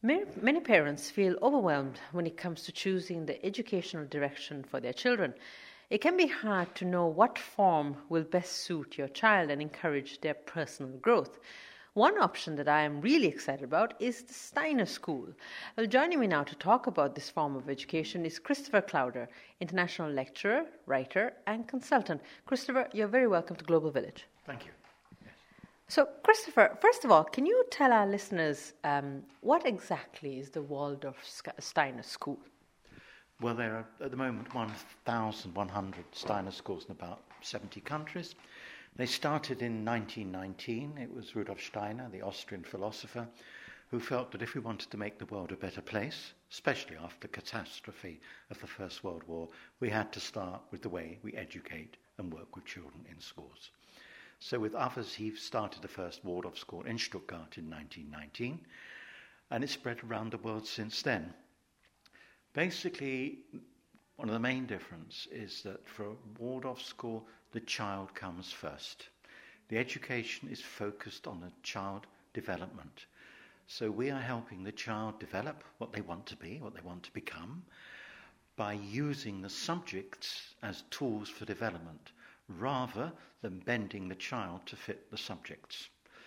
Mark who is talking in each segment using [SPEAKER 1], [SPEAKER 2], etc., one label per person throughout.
[SPEAKER 1] Many parents feel overwhelmed when it comes to choosing the educational direction for their children. It can be hard to know what form will best suit your child and encourage their personal growth. One option that I am really excited about is the Steiner School. Well, joining me now to talk about this form of education is Christopher Clowder, international lecturer, writer, and consultant. Christopher, you're very welcome to Global Village.
[SPEAKER 2] Thank you.
[SPEAKER 1] So, Christopher, first of all, can you tell our listeners what exactly is the Waldorf Steiner School?
[SPEAKER 2] Well, there are at the moment 1,100 Steiner schools in about 70 countries. They started in 1919. It was Rudolf Steiner, the Austrian philosopher, who felt that if we wanted to make the world a better place, especially after the catastrophe of the First World War, we had to start with the way we educate and work with children in schools. So with others, he started the first Waldorf school in Stuttgart in 1919, and it's spread around the world since then. Basically, one of the main differences is that for a Waldorf school, the child comes first. The education is focused on the child development. So we are helping the child develop what they want to be, what they want to become, by using the subjects as tools for development, rather than bending the child to fit the subjects.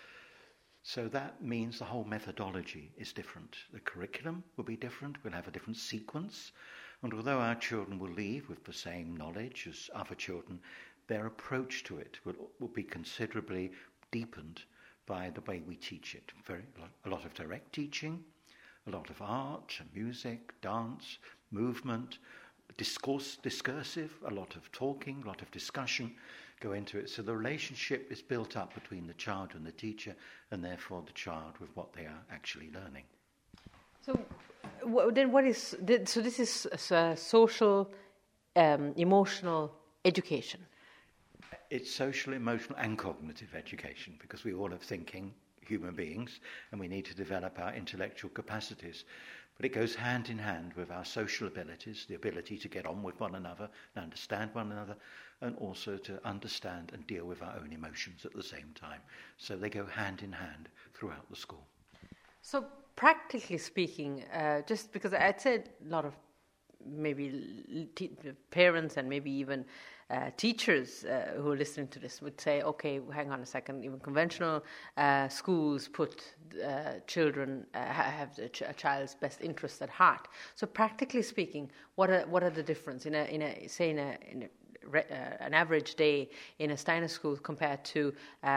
[SPEAKER 2] So that means the whole methodology is different. The curriculum will be different, we'll have a different sequence, and although our children will leave with the same knowledge as other children, their approach to it will be considerably deepened by the way we teach it. A lot of direct teaching, a lot of art, music, dance, movement, discursive, a lot of talking, a lot of discussion go into it. So the relationship is built up between the child and the teacher, and therefore the child with what they are actually learning.
[SPEAKER 1] So then what is, so this is social, emotional education?
[SPEAKER 2] It's social, emotional and cognitive education, because we all are thinking human beings and we need to develop our intellectual capacities. But it goes hand in hand with our social abilities, the ability to get on with one another and understand one another, and also to understand and deal with our own emotions at the same time. So they go hand in hand throughout the school.
[SPEAKER 1] So practically speaking, just because I'd say a lot of maybe parents and maybe even teachers who are listening to this would say, okay, hang on a second, even conventional schools put children, have a child's best interest at heart. So practically speaking, what are the difference in an average day in a Steiner school compared to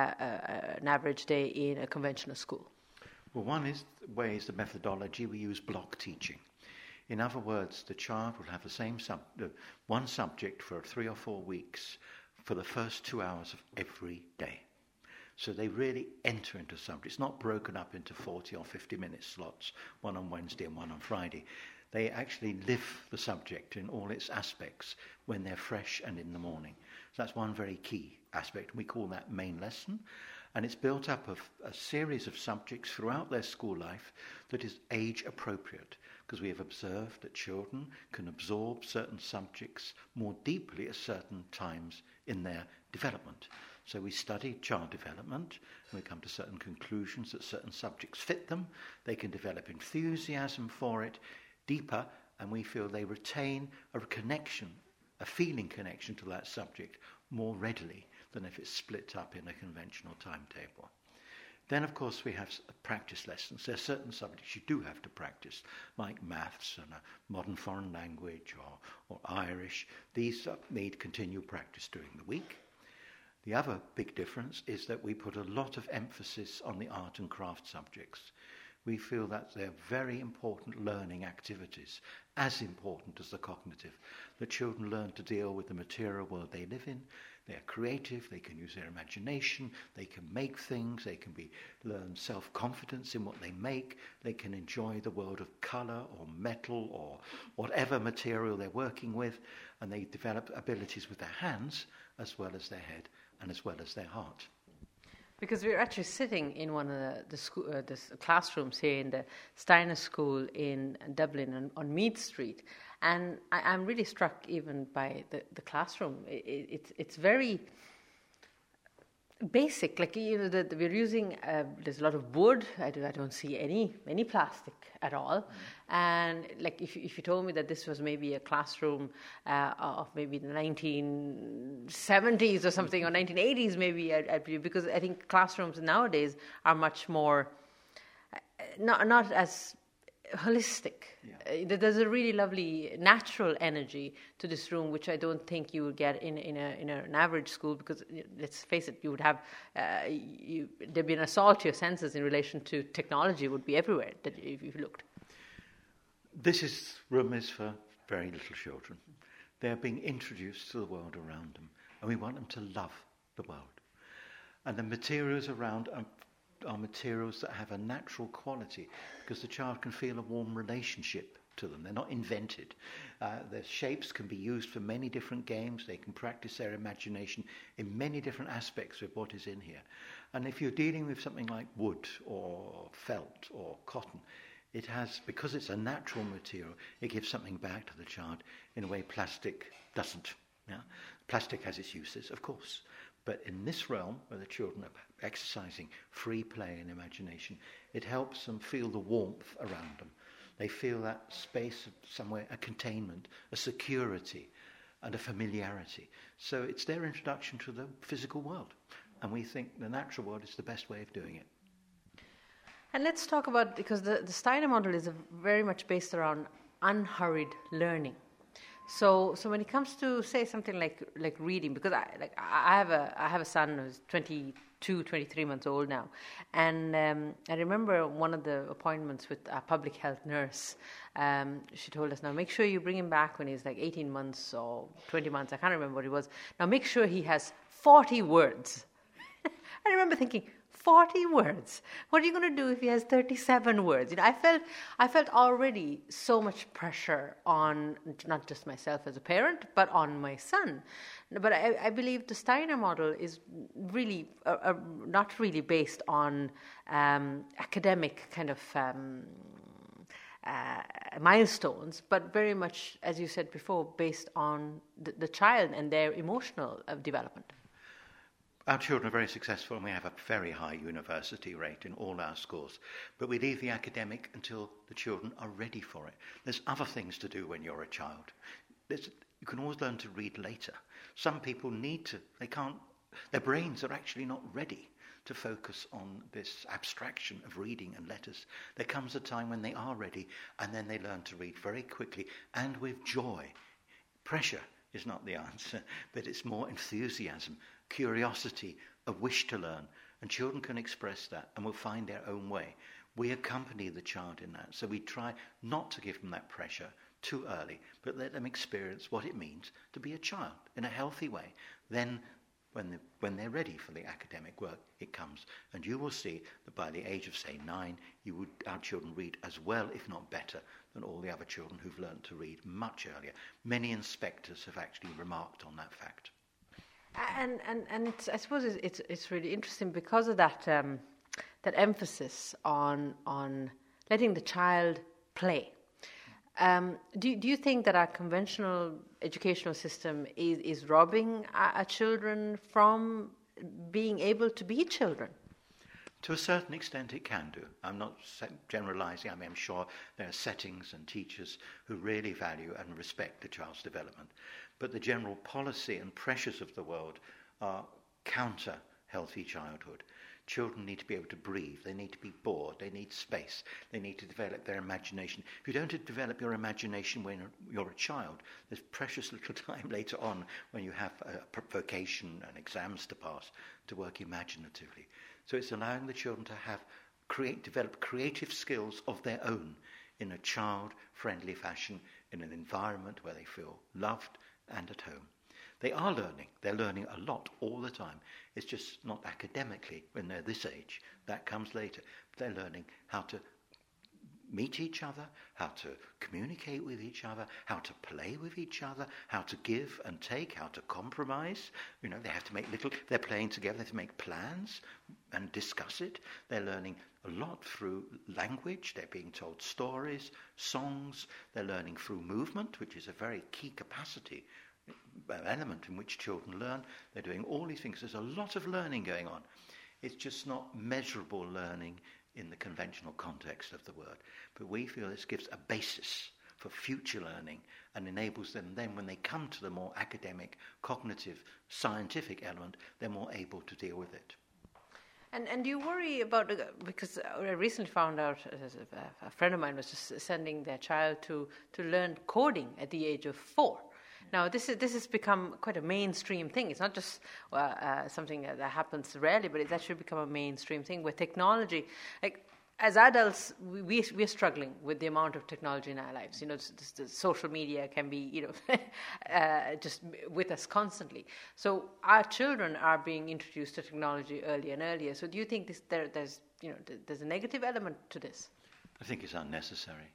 [SPEAKER 1] an average day in a conventional school?
[SPEAKER 2] Well, one way is the methodology. We use block teaching. In other words, the child will have the same one subject for 3 or 4 weeks for the first 2 hours of every day. So they really enter into subject. It's not broken up into 40 or 50-minute slots, one on Wednesday and one on Friday. They actually live the subject in all its aspects when they're fresh and in the morning. So that's one very key aspect. We call that main lesson. And it's built up of a series of subjects throughout their school life that is age appropriate, because we have observed that children can absorb certain subjects more deeply at certain times in their development. So we study child development, and we come to certain conclusions that certain subjects fit them. They can develop enthusiasm for it deeper, and we feel they retain a connection, a feeling connection to that subject more readily than if it's split up in a conventional timetable. Then, of course, we have practice lessons. There are certain subjects you do have to practice, like maths and a modern foreign language or Irish. These need continual practice during the week. The other big difference is that we put a lot of emphasis on the art and craft subjects. We feel that they're very important learning activities, as important as the cognitive. The children learn to deal with the material world they live in. They're creative, they can use their imagination, they can make things, they can learn self-confidence in what they make, they can enjoy the world of colour or metal or whatever material they're working with, and they develop abilities with their hands as well as their head and as well as their heart.
[SPEAKER 1] Because we're actually sitting in one of the classrooms here in the Steiner School in Dublin on Meath Street, and I'm really struck even by the classroom. It's very basic, like we're using. There's a lot of wood. I don't see any plastic at all. And like if you told me that this was maybe a classroom of maybe the 1970s or something, or 1980s, maybe I'd believe, because I think classrooms nowadays are much more not as holistic. There's a really lovely natural energy to this room, which I don't think you would get in an average school, because let's face it, you would have there'd be an assault to your senses in relation to technology would be everywhere that if you looked.
[SPEAKER 2] This room is for very little children. They're being introduced to the world around them, and we want them to love the world. And the materials around are materials that have a natural quality, because the child can feel a warm relationship to them. They're not invented. Their shapes can be used for many different games. They can practice their imagination in many different aspects of what is in here. And if you're dealing with something like wood or felt or cotton, it has, because it's a natural material, it gives something back to the child in a way plastic doesn't. Yeah? Plastic has its uses, of course. But in this realm, where the children are exercising free play and imagination, it helps them feel the warmth around them. They feel that space of somewhere, a containment, a security, and a familiarity. So it's their introduction to the physical world. And we think the natural world is the best way of doing it.
[SPEAKER 1] And let's talk about, because the Steiner model is very much based around unhurried learning. So when it comes to, say, something like reading, because I have a son who's 22, 23 months old now, and I remember one of the appointments with a public health nurse. She told us, now make sure you bring him back when he's like 18 months or 20 months. I can't remember what it was. Now make sure he has 40 words. I remember thinking, 40 words. What are you going to do if he has 37 words? I felt already so much pressure on not just myself as a parent, but on my son. But I believe the Steiner model is really not really based on academic kind of milestones, but very much, as you said before, based on the child and their emotional development.
[SPEAKER 2] Our children are very successful, and we have a very high university rate in all our schools. But we leave the academic until the children are ready for it. There's other things to do when you're a child. You can always learn to read later. Some people their brains are actually not ready to focus on this abstraction of reading and letters. There comes a time when they are ready, and then they learn to read very quickly and with joy. Pressure is not the answer, but it's more enthusiasm, curiosity, a wish to learn, and children can express that and will find their own way. We accompany the child in that, so we try not to give them that pressure too early, but let them experience what it means to be a child in a healthy way. Then when they're ready for the academic work, it comes, and you will see that by the age of, say, 9, our children read as well, if not better, than all the other children who've learned to read much earlier. Many inspectors have actually remarked on that fact.
[SPEAKER 1] And I suppose it's really interesting because of that emphasis on letting the child play. Do you think that our conventional educational system is robbing our children from being able to be children?
[SPEAKER 2] To a certain extent it can do. I'm not generalising. I'm sure there are settings and teachers who really value and respect the child's development. But the general policy and pressures of the world are counter healthy childhood. Children need to be able to breathe. They need to be bored. They need space. They need to develop their imagination. If you don't develop your imagination when you're a child, there's precious little time later on when you have a vocation and exams to pass to work imaginatively. So it's allowing the children to develop creative skills of their own in a child-friendly fashion, in an environment where they feel loved and at home. They are learning. They're learning a lot all the time. It's just not academically when they're this age. That comes later. But they're learning how to meet each other, how to communicate with each other, how to play with each other, how to give and take, how to compromise. They have to they're playing together, they have to make plans and discuss it. They're learning a lot through language. They're being told stories, songs. They're learning through movement, which is a very key capacity element in which children learn. They're doing all these things. There's a lot of learning going on. It's just not measurable learning in the conventional context of the word. But we feel this gives a basis for future learning and enables them then, when they come to the more academic, cognitive, scientific element, they're more able to deal with it.
[SPEAKER 1] And do you worry about, because I recently found out, a friend of mine was just sending their child to learn coding at the age of 4. Now, this has become quite a mainstream thing. It's not just something that happens rarely, but it's actually become a mainstream thing where technology, like as adults, we're struggling with the amount of technology in our lives. You know, the social media can be, you know, just with us constantly. So our children are being introduced to technology earlier and earlier. So do you think there's a negative element to this?
[SPEAKER 2] I think it's unnecessary.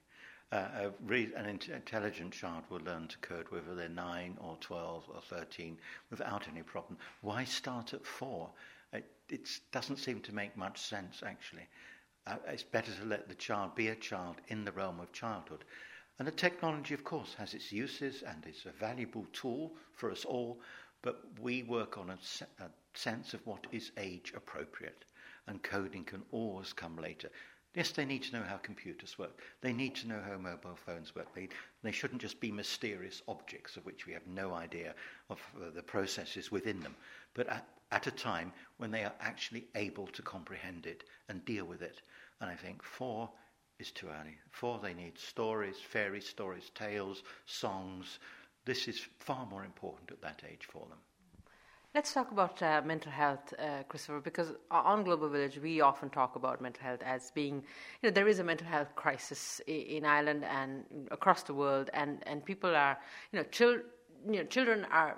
[SPEAKER 2] An intelligent child will learn to code whether they're 9 or 12 or 13 without any problem. Why start at 4? It doesn't seem to make much sense, actually. It's better to let the child be a child in the realm of childhood. And the technology, of course, has its uses and is a valuable tool for us all, but we work on a sense of what is age appropriate, and coding can always come later. Yes, they need to know how computers work. They need to know how mobile phones work. They shouldn't just be mysterious objects of which we have no idea of the processes within them, but at a time when they are actually able to comprehend it and deal with it. And I think 4 is too early. 4, they need stories, fairy stories, tales, songs. This is far more important at that age for them.
[SPEAKER 1] Let's talk about mental health, Christopher, because on Global Village we often talk about mental health as being, you know, there is a mental health crisis in Ireland and across the world, and people are, children are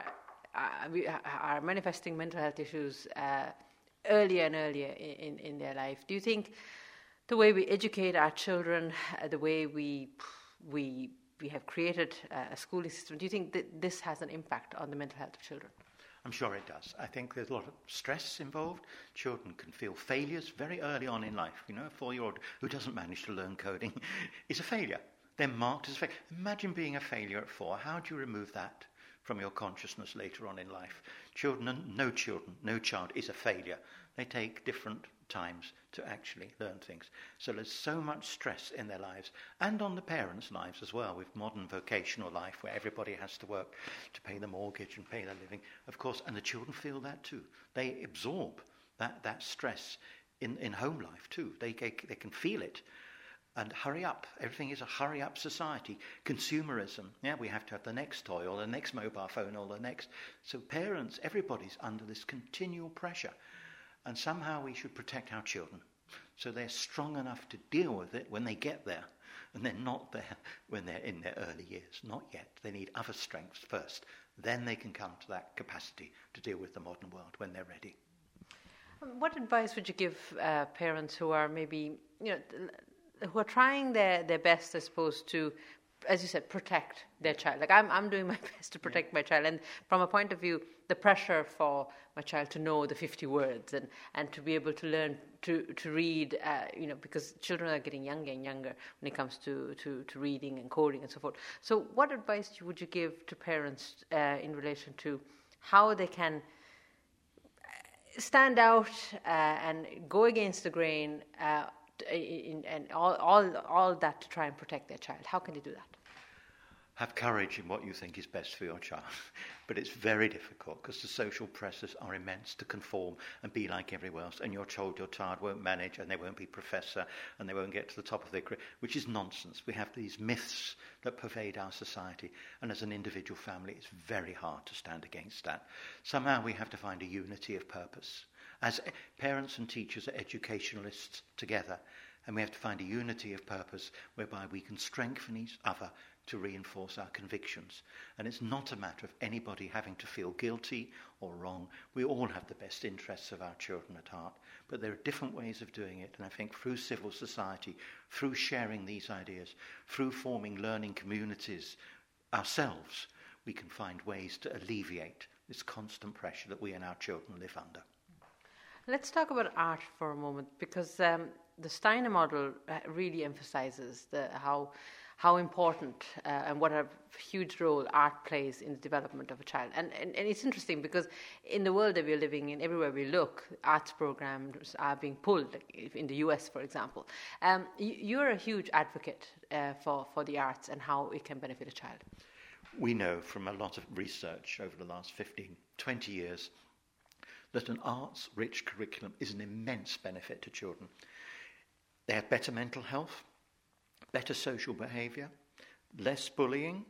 [SPEAKER 1] manifesting mental health issues earlier and earlier in their life. Do you think the way we educate our children, the way we have created a schooling system, do you think that this has an impact on the mental health of children?
[SPEAKER 2] I'm sure it does. I think there's a lot of stress involved. Children can feel failures very early on in life. You know, a 4-year-old who doesn't manage to learn coding is a failure. They're marked as a failure. Imagine being a failure at 4. How do you remove that from your consciousness later on in life? No child is a failure. They take different times to actually learn things. So there's so much stress in their lives, and on the parents' lives as well, with modern vocational life where everybody has to work to pay the mortgage and pay their living, of course, and the children feel that too. They absorb that stress in home life too. They can feel it. And hurry up. Everything is a hurry-up society. Consumerism. Yeah, we have to have the next toy or the next mobile phone or the next. So parents, everybody's under this continual pressure. And somehow we should protect our children so they're strong enough to deal with it when they get there. And they're not there when they're in their early years. Not yet. They need other strengths first. Then they can come to that capacity to deal with the modern world when they're ready.
[SPEAKER 1] What advice would you give parents who are maybe, who are trying their best, I suppose, to, as you said, protect their child? Like I'm doing my best to protect my child, and from a point of view, the pressure for my child to know the 50 words and to be able to learn to read, because children are getting younger and younger when it comes to reading and coding and so forth. So what advice would you give to parents in relation to how they can stand out and go against the grain and all that to try and protect their child? How can they do that?
[SPEAKER 2] Have courage in what you think is best for your child. But it's very difficult because the social pressures are immense to conform and be like everyone else. And you're told your child won't manage and they won't be professor and they won't get to the top of their career, which is nonsense. We have these myths that pervade our society. And as an individual family, it's very hard to stand against that. Somehow we have to find a unity of purpose. As parents and teachers are educationalists together, and we have to find a unity of purpose whereby we can strengthen each other to reinforce our convictions. And it's not a matter of anybody having to feel guilty or wrong. We all have the best interests of our children at heart, but there are different ways of doing it. And I think through civil society, through sharing these ideas, through forming learning communities ourselves, we can find ways to alleviate this constant pressure that we and our children live under.
[SPEAKER 1] Let's talk about art for a moment, because the Steiner model really emphasizes how important and what a huge role art plays in the development of a child. And it's interesting because in the world that we're living in, everywhere we look, arts programs are being pulled, like in the US, for example. You're a huge advocate for the arts and how it can benefit a child.
[SPEAKER 2] We know from a lot of research over the last 15, 20 years that an arts-rich curriculum is an immense benefit to children. They have better mental health, better social behaviour, less bullying,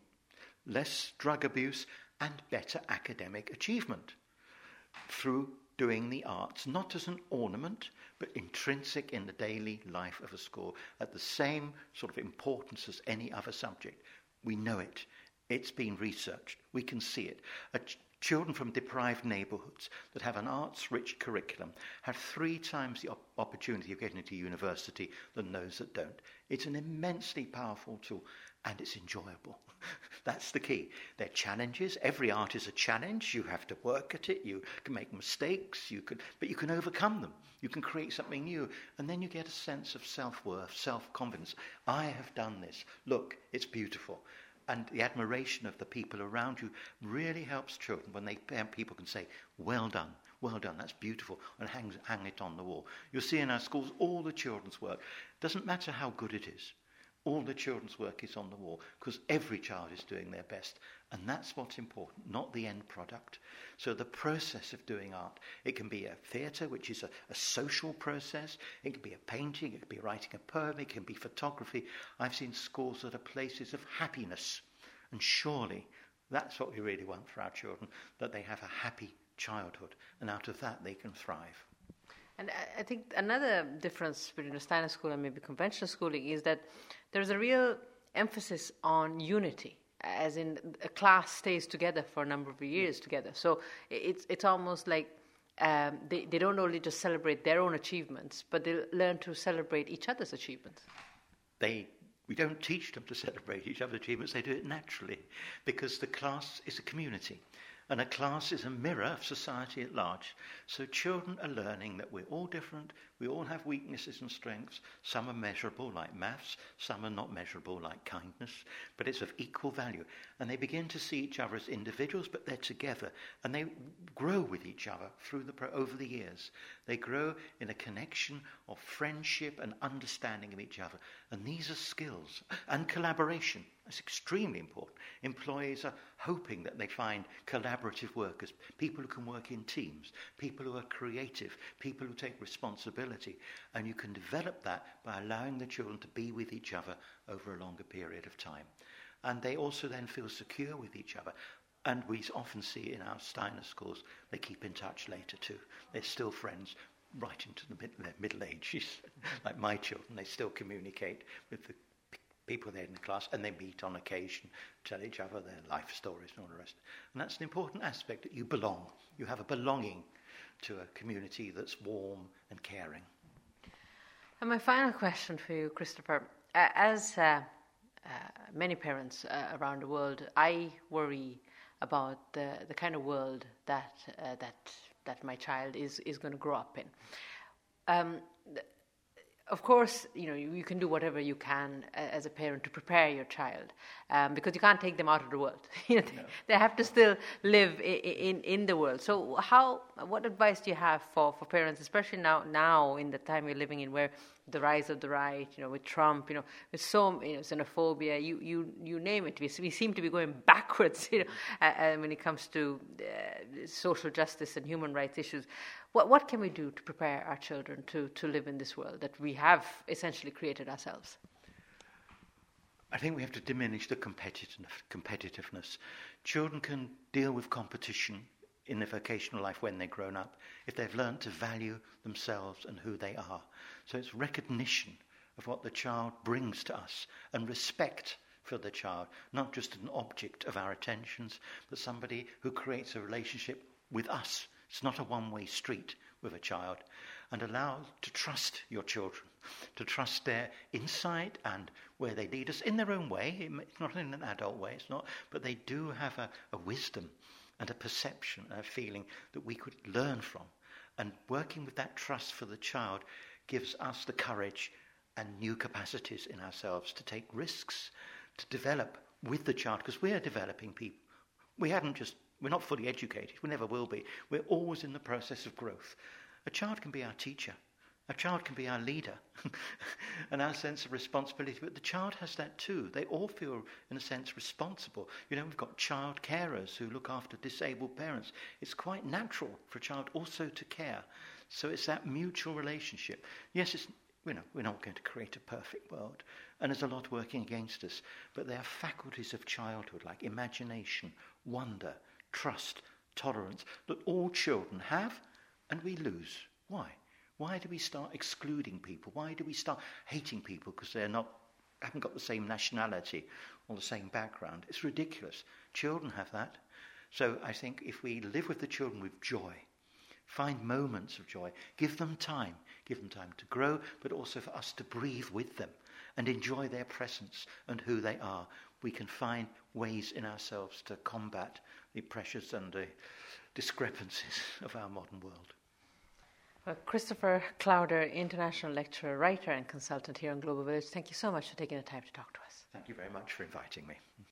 [SPEAKER 2] less drug abuse, and better academic achievement through doing the arts, not as an ornament, but intrinsic in the daily life of a school, at the same sort of importance as any other subject. We know it. It's been researched. We can see it. Children from deprived neighbourhoods that have an arts-rich curriculum have 3 times the opportunity of getting into university than those that don't. It's an immensely powerful tool, and it's enjoyable. That's the key. There are challenges. Every art is a challenge. You have to work at it. You can make mistakes, but you can overcome them. You can create something new, and then you get a sense of self-worth, self-confidence. I have done this. Look, it's beautiful. And the admiration of the people around you really helps children when people can say, well done, that's beautiful, and hang it on the wall. You'll see in our schools all the children's work. Doesn't matter how good it is. All the children's work is on the wall because every child is doing their best. And that's what's important, not the end product. So the process of doing art, it can be a theatre, which is a social process. It can be a painting. It can be writing a poem. It can be photography. I've seen schools that are places of happiness. And surely that's what we really want for our children, that they have a happy childhood. And out of that, they can thrive.
[SPEAKER 1] And I think another difference between the Steiner school and maybe conventional schooling is that there's a real emphasis on unity, as in a class stays together for a number of years together. So it's almost like they don't only just celebrate their own achievements, but they learn to celebrate each other's achievements.
[SPEAKER 2] We don't teach them to celebrate each other's achievements, they do it naturally, because the class is a community. And a class is a mirror of society at large. So children are learning that we're all different, we all have weaknesses and strengths. Some are measurable, like maths, some are not measurable, like kindness, but it's of equal value. And they begin to see each other as individuals, but they're together. And they grow with each other over the years. They grow in a connection of friendship and understanding of each other. And these are skills. And collaboration. That's extremely important. Employees are hoping that they find collaborative workers, people who can work in teams, people who are creative, people who take responsibility. And you can develop that by allowing the children to be with each other over a longer period of time. And they also then feel secure with each other. And we often see in our Steiner schools, they keep in touch later too. They're still friends right into their middle ages. Like my children, they still communicate with the people there in the class, and they meet on occasion, tell each other their life stories and all the rest. And that's an important aspect, that you belong. You have a belonging to a community that's warm and caring.
[SPEAKER 1] And my final question for you, Christopher, as many parents around the world, I worry about the kind of world that my child is going to grow up in. Of course, you can do whatever you can as a parent to prepare your child, because you can't take them out of the world. They have to still live in the world. So, what advice do you have for parents, especially now in the time we're living in, where the rise of the right, with Trump, with so xenophobia, you name it. We seem to be going backwards, when it comes to social justice and human rights issues. What can we do to prepare our children to live in this world that we have essentially created ourselves?
[SPEAKER 2] I think we have to diminish the competitiveness. Children can deal with competition in their vocational life when they're grown up if they've learned to value themselves and who they are. So it's recognition of what the child brings to us and respect for the child, not just an object of our attentions, but somebody who creates a relationship with us. It's not a one-way street with a child. And allow to trust your children, to trust their insight and where they lead us in their own way. It's not in an adult way, it's not, but they do have a wisdom and a perception and a feeling that we could learn from. And working with that trust for the child gives us the courage and new capacities in ourselves to take risks, to develop with the child, because we are developing people. We're not fully educated, we never will be. We're always in the process of growth. A child can be our teacher, a child can be our leader, and our sense of responsibility, but the child has that too. They all feel, in a sense, responsible. We've got child carers who look after disabled parents. It's quite natural for a child also to care. So it's that mutual relationship. Yes, we're not going to create a perfect world, and there's a lot working against us, but there are faculties of childhood like imagination, wonder, trust, tolerance, that all children have and we lose. Why? Why do we start excluding people? Why do we start hating people because they haven't got the same nationality or the same background? It's ridiculous. Children have that. So I think if we live with the children with joy, find moments of joy, give them time to grow, but also for us to breathe with them and enjoy their presence and who they are, we can find ways in ourselves to combat the pressures and the discrepancies of our modern world.
[SPEAKER 1] Well, Christopher Clowder, international lecturer, writer and consultant here on Global Village, thank you so much for taking the time to talk to us.
[SPEAKER 2] Thank you very much for inviting me.